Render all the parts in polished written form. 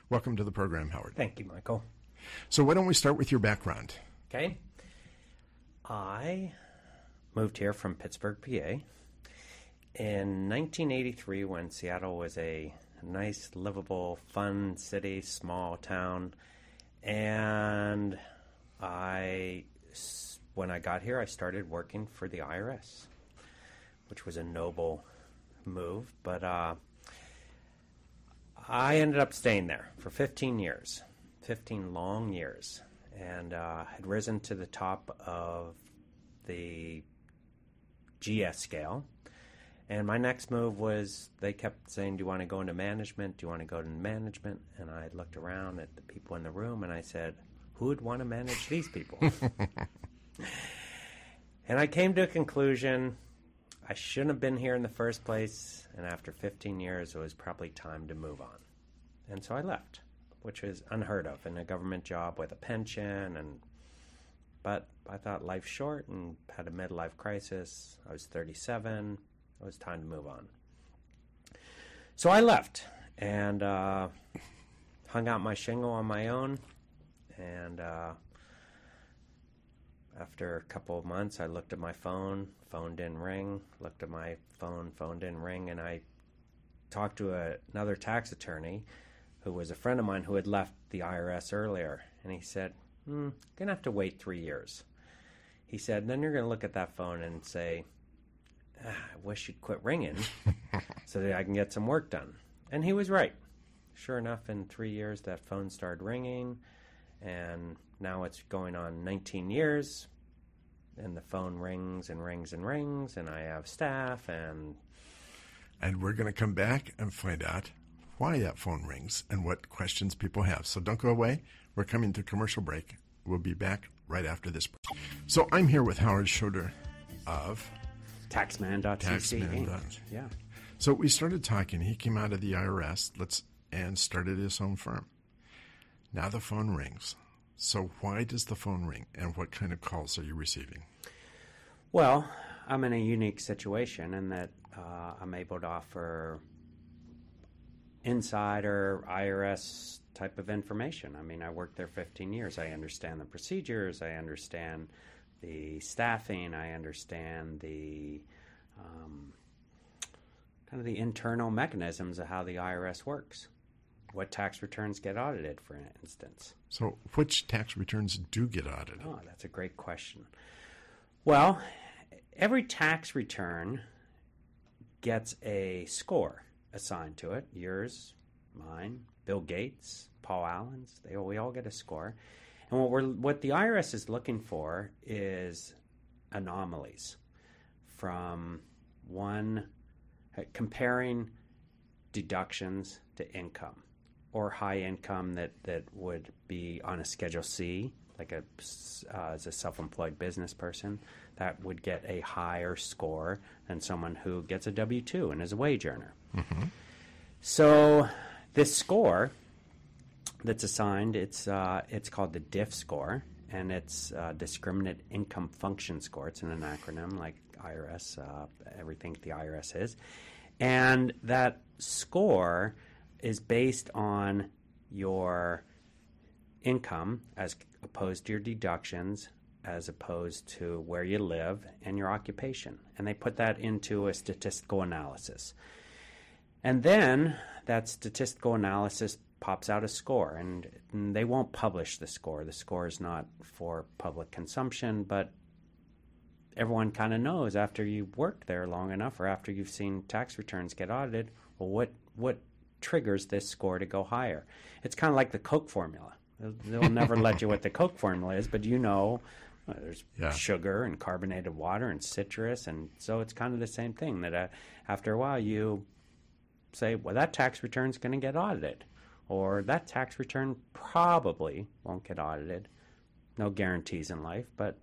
Welcome to the program, Howard. Thank you, Michael. So why don't we start with your background? Okay. I moved here from Pittsburgh, PA in 1983 when Seattle was a nice, livable, fun city, small town. And when I got here, I started working for the IRS, which was a noble move. But I ended up staying there for 15 years, 15 long years, and had risen to the top of the GS scale. And my next move was, they kept saying, do you want to go into management? Do you want to go into management? And I looked around at the people in the room and I said, who would want to manage these people? And I came to a conclusion, I shouldn't have been here in the first place. And after 15 years, it was probably time to move on. And so I left, which was unheard of in a government job with a pension. But I thought life's short and had a midlife crisis. I was 37. It was time to move on. So I left and hung out my shingle on my own. And after a couple of months, I looked at my phone didn't ring. Looked at my phone didn't ring. And I talked to another tax attorney who was a friend of mine who had left the IRS earlier. And he said, going to have to wait 3 years. He said, then you're going to look at that phone and say, I wish you'd quit ringing so that I can get some work done. And he was right. Sure enough, in 3 years, that phone started ringing, and now it's going on 19 years, and the phone rings and rings and rings, and I have staff, and we're going to come back and find out why that phone rings and what questions people have. So don't go away. We're coming to commercial break. We'll be back right after this. So I'm here with Howard Schroeder of Taxman.cc. Yeah. So we started talking. He came out of the IRS and started his own firm. Now the phone rings. So why does the phone ring, and what kind of calls are you receiving? Well, I'm in a unique situation in that I'm able to offer insider IRS type of information. I mean, I worked there 15 years. I understand the procedures. I understand the staffing. I understand the kind of the internal mechanisms of how the IRS works. What tax returns get audited, for instance. So which tax returns do get audited? Oh, that's a great question. Well, every tax return gets a score assigned to it. Yours, mine, Bill Gates, Paul Allen's. We all get a score. And what the IRS is looking for is anomalies from comparing deductions to income, or high income that would be on a Schedule C, like as a self-employed business person, that would get a higher score than someone who gets a W-2 and is a wage earner. Mm-hmm. So this score that's assigned, it's called the DIF score, and it's Discriminant Income Function Score. It's in an acronym like IRS, everything the IRS is. And that score is based on your income as opposed to your deductions, as opposed to where you live and your occupation. And they put that into a statistical analysis. And then that statistical analysis pops out a score, and they won't publish the score. The score is not for public consumption, but everyone kind of knows after you've worked there long enough, or after you've seen tax returns get audited, well, what triggers this score to go higher? It's kind of like the Coke formula. They'll never let you what the Coke formula is, but there's sugar and carbonated water and citrus, and so it's kind of the same thing that after a while you say, well, that tax return is going to get audited, or that tax return probably won't get audited. No guarantees in life, but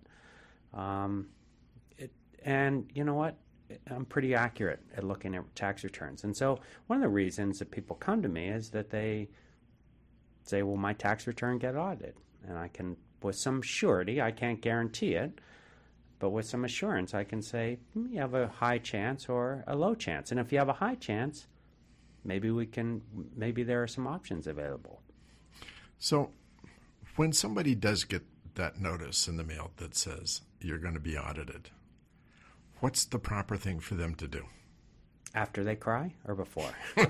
and you know what? I'm pretty accurate at looking at tax returns. And so one of the reasons that people come to me is that they say, well, my tax return get audited. And I can, with some surety, I can't guarantee it, but with some assurance, I can say, you have a high chance or a low chance. And if you have a high chance, maybe there are some options available. So when somebody does get that notice in the mail that says you're going to be audited, what's the proper thing for them to do? After they cry or before?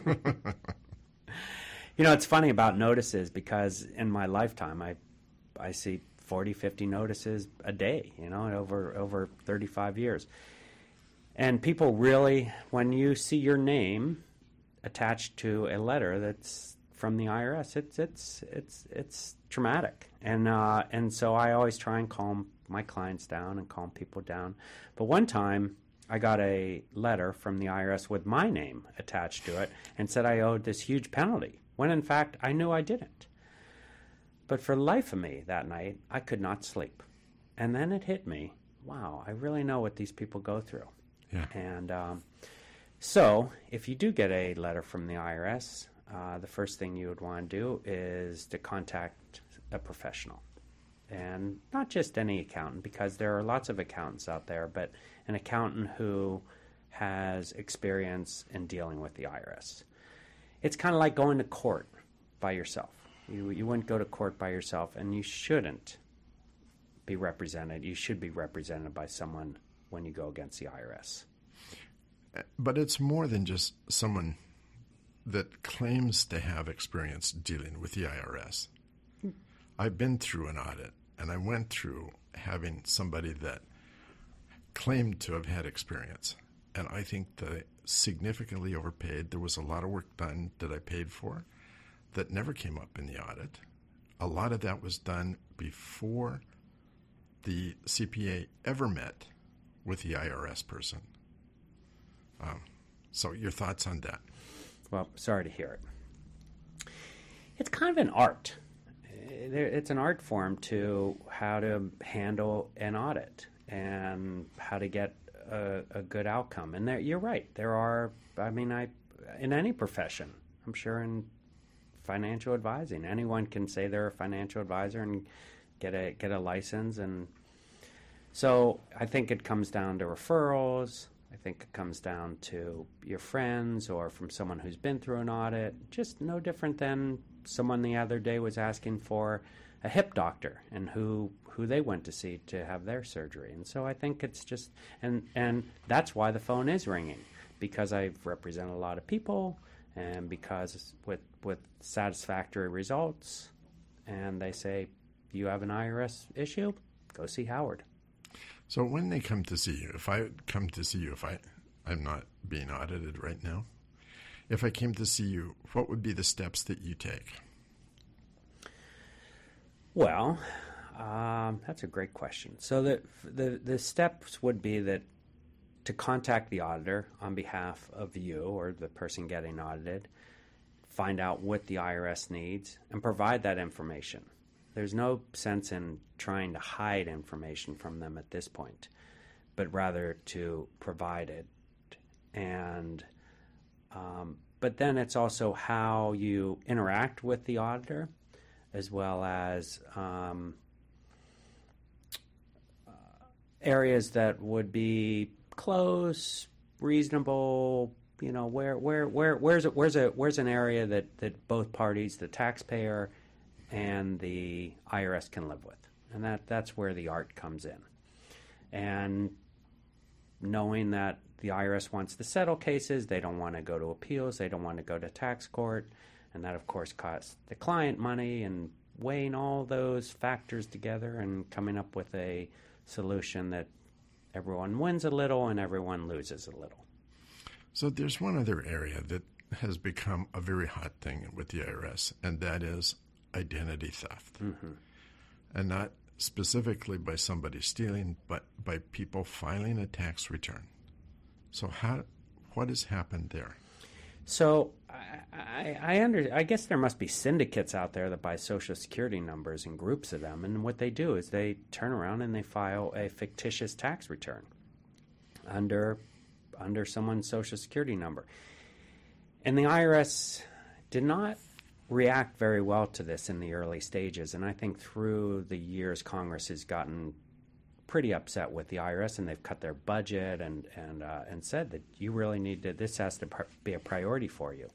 It's funny about notices because in my lifetime, I see 40, 50 notices a day, over 35 years. And people really, when you see your name attached to a letter that's from the IRS, it's traumatic. And so I always try and calm my clients down and calm people down. But one time I got a letter from the IRS with my name attached to it and said I owed this huge penalty, when in fact I knew I didn't. But for the life of me that night, I could not sleep. And then it hit me, wow, I really know what these people go through. Yeah. And so if you do get a letter from the IRS, the first thing you would want to do is to contact a professional. And not just any accountant, because there are lots of accountants out there, but an accountant who has experience in dealing with the IRS. It's kind of like going to court by yourself. You wouldn't go to court by yourself, and you shouldn't be represented. You should be represented by someone when you go against the IRS. But it's more than just someone that claims to have experience dealing with the IRS. I've been through an audit, and I went through having somebody that claimed to have had experience. And I think that I significantly overpaid. There was a lot of work done that I paid for that never came up in the audit. A lot of that was done before the CPA ever met with the IRS person. So your thoughts on that? Well, sorry to hear it. It's kind of an art. It's an art form to how to handle an audit and how to get a good outcome. And you're right. There are, in any profession, I'm sure in financial advising, anyone can say they're a financial advisor and get a license. And so I think it comes down to referrals. I think it comes down to your friends or from someone who's been through an audit. Just no different than someone the other day was asking for a hip doctor and who they went to see to have their surgery. And so I think it's just, and that's why the phone is ringing, because I represent a lot of people and because with satisfactory results, and they say, you have an IRS issue, go see Howard. So when they come to see you, if I come to see you, if I'm not being audited right now, if I came to see you, what would be the steps that you take? Well, that's a great question. So the steps would be that to contact the auditor on behalf of you or the person getting audited, find out what the IRS needs, and provide that information. There's no sense in trying to hide information from them at this point, but rather to provide it. And but then it's also how you interact with the auditor, as well as areas that would be close, reasonable. Where's an area that both parties, the taxpayer and the IRS, can live with, and that's where the art comes in. And knowing that the IRS wants to settle cases, they don't want to go to appeals, they don't want to go to tax court, and that of course costs the client money, and weighing all those factors together and coming up with a solution that everyone wins a little and everyone loses a little. So there's one other area that has become a very hot thing with the IRS, and that is identity theft. Mm-hmm. And not specifically by somebody stealing, but by people filing a tax return. So what has happened there? So I guess there must be syndicates out there that buy Social Security numbers and groups of them, and what they do is they turn around and they file a fictitious tax return under someone's Social Security number. And the IRS did not react very well to this in the early stages, and I think through the years Congress has gotten pretty upset with the IRS, and they've cut their budget and said that you really need to, this has to be a priority for you.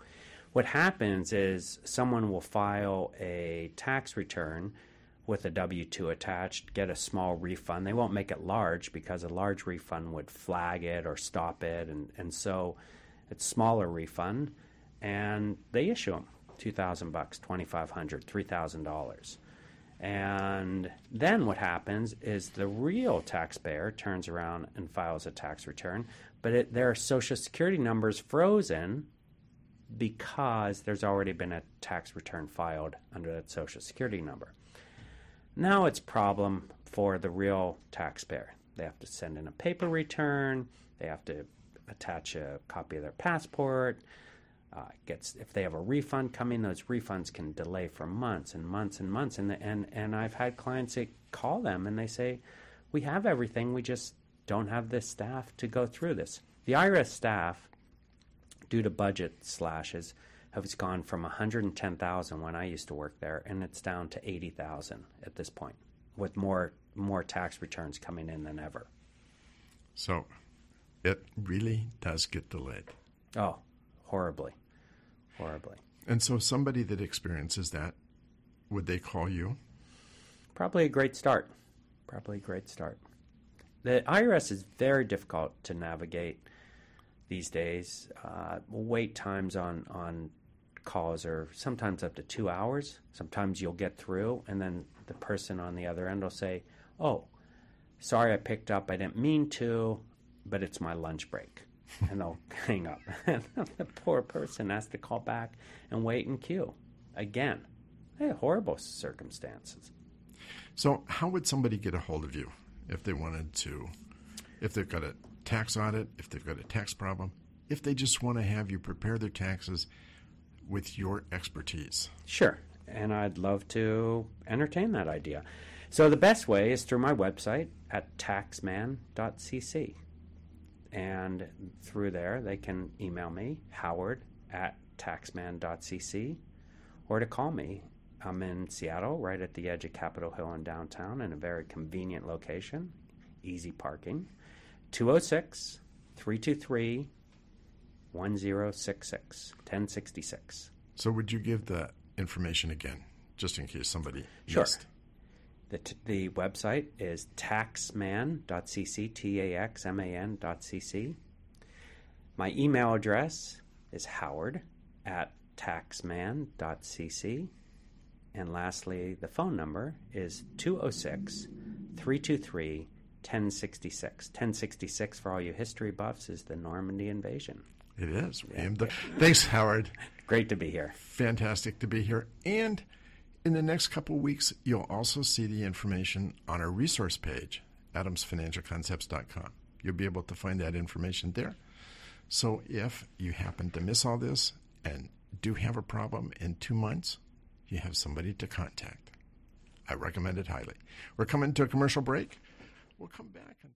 what happens is someone will file a tax return with a W-2 attached, get a small refund. They won't make it large because a large refund would flag it or stop it, and so it's smaller refund, and they issue them $2,000, $2,500, $3,000. And then what happens is the real taxpayer turns around and files a tax return, but their Social Security number is frozen because there's already been a tax return filed under that Social Security number. Now it's a problem for the real taxpayer. They have to send in a paper return. They have to attach a copy of their passport. If they have a refund coming, those refunds can delay for months and months and months. And I've had clients that call them and they say, we have everything, we just don't have the staff to go through this. The IRS staff, due to budget slashes, has gone from 110,000 when I used to work there, and it's down to 80,000 at this point, with more tax returns coming in than ever. So it really does get delayed. Oh, horribly. Horribly. And so somebody that experiences that, would they call you? Probably a great start. The IRS is very difficult to navigate these days. Wait times on calls are sometimes up to 2 hours. Sometimes you'll get through, and then the person on the other end will say, oh, sorry I picked up. I didn't mean to, but it's my lunch break. And they'll hang up. And the poor person has to call back and wait in queue again. Horrible circumstances. So how would somebody get a hold of you if they wanted to, if they've got a tax audit, if they've got a tax problem, if they just want to have you prepare their taxes with your expertise? Sure. And I'd love to entertain that idea. So the best way is through my website at taxman.cc. And through there, they can email me, howard@taxman.cc, or to call me. I'm in Seattle, right at the edge of Capitol Hill in downtown, in a very convenient location, easy parking. 206-323-1066, 1066. So would you give the information again, just in case somebody Sure. missed? The website is taxman.cc, taxman.cc. My email address is howard@taxman.cc. And lastly, the phone number is 206-323-1066. 1066, for all you history buffs, is the Normandy invasion. It is. Yeah. Thanks, Howard. Great to be here. Fantastic to be here. And in the next couple of weeks, you'll also see the information on our resource page, adamsfinancialconcepts.com. You'll be able to find that information there. So if you happen to miss all this and do have a problem in 2 months, you have somebody to contact. I recommend it highly. We're coming to a commercial break. We'll come back.